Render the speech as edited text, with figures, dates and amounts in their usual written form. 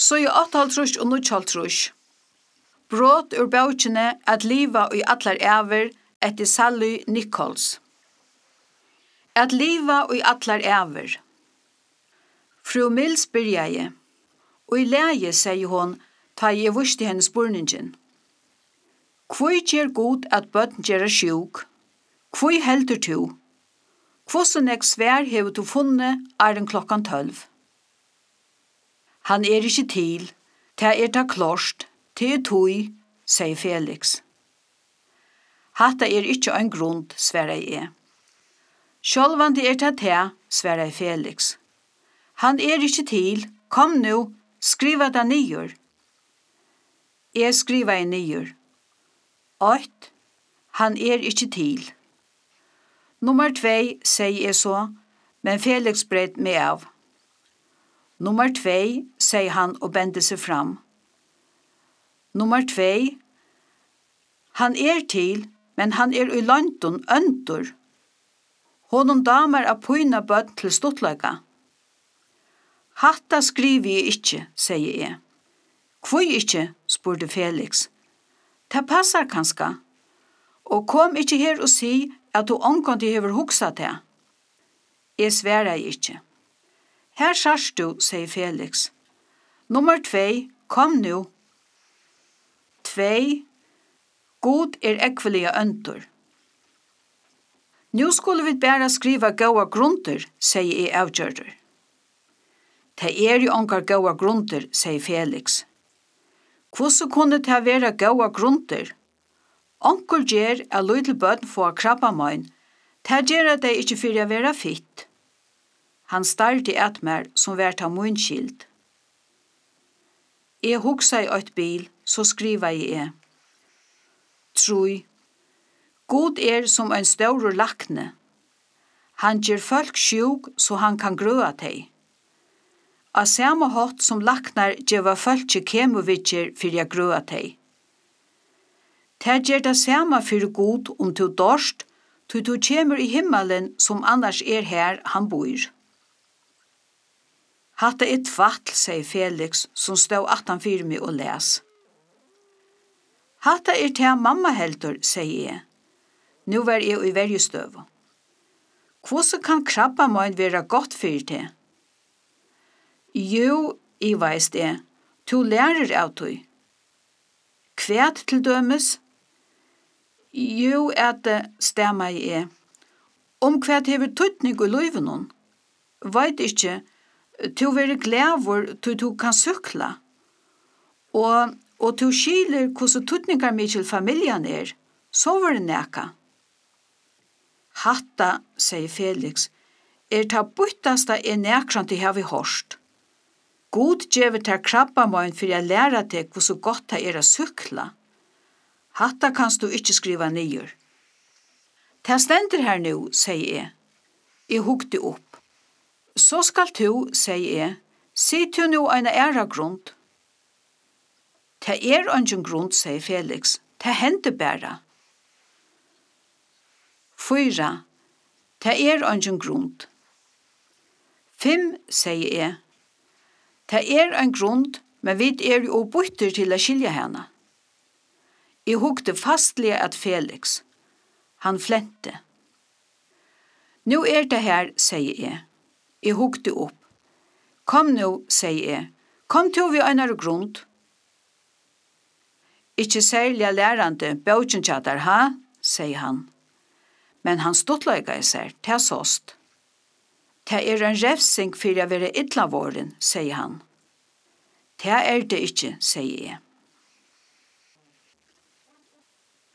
Så i 8,5 og 9,5. Brot ur bøkene at liva i atlar æver etter Sally Nichols. At liva i atlar æver. Fru Mills byrjaje, og i leie, sier hon, ta jeg visste hennes spurningen. Hvor gjør god at bøtten gjør sjuk? Hvor heldur du? Hvordan jeg svær hever du funnet klokkan 12? Han ikke til, det ta klorst, det tøy, sier Felix. Hatta ikke en grunn, sverre jeg. Sjølvan det ta te, sverre Felix. Han ikke til, kom nu, skriva det nyer. Jeg skriva i nyer. 8. Han ikke til. Nummer 2, sier jeg så, men Felix breit meg av. Nummer 2, sier han og bende seg fram. Nummer 2, han til, men han i London øntor. Honom damer av pøyna bøtt til stortlaga. Hatta skriver jeg ikke, sier jeg. Hvor ikke, spurte Felix. Det passar kanska. Og kom ikke her og si at du omgående hever hugsa det. Jeg sverre ikke. Her sars du, sier Felix. Nummer 2, kom nu. 2. God ekvelige øntor. Nå skulle vi bare skriva gåa grunter, sier jeg avgjørder. Det jo ongar gåa grunter, sier Felix. Hvordan kunne det være gåa grunter? Onkel gjer a lydel bøtten få krabbamein, det gjer at det ikke fyrir å være fitt. Han starti at mer som vært av munnskild. Jeg hugsa i et bil, så skriva jeg. Troi. God som en stor lakne. Han gjer folk sjuk så han kan grøa teg. Av samme hatt som laknar gjeva folk kemovitjer fyrir å grøa teg. Det gjer det samme fyrir god du dorst, til du kjemur i himmelen som annars her han bor. Hatta tvatl, sier Felix, som stod 18 meg og les. Hatta te mamma heldur, sier jeg. Nå var jeg i verjestøv. Hvordan kan krabbamein være godt fyrir det? Jo, jeg veis det. Du lærer av tog. Kvæt til dømes? Jo, at stemmer jeg. Kvæt hever tøytning i løyvenon. Veit ikke, du være glæver til du kan sykla. Og du skiler hvordan tøytningar mykje familien så var det neka. Hatta, sier Felix, ta byttasta nekran til havi hårst. God gjever til krabbamein for å lære deg hvordan godt det å sykla. Hatta kanst du ikke skriva nyer. Det stender her nu, sier jeg. Jeg hukte opp. Så skal du, sier jeg, si du nu en æra grunn. Det ingen grunn, sier Felix. Det hender bare. 4. Det ingen grunn. 5, sier jeg. Det en grunn, men vi jo bytter til å skilje henne. Jeg hukte fastlig at Felix. Han flente. Nå det her, sier jeg. Jeg hukte opp. Kom nå, sier jeg. Kom til vi en grunn. Ikke særlig lærende, bøtjenkjatter, ha? Sier han. Men han stodtløyga i seg, til såst. Det en revsing for å være idlavåren, sier han. Det det ikke, sier jeg.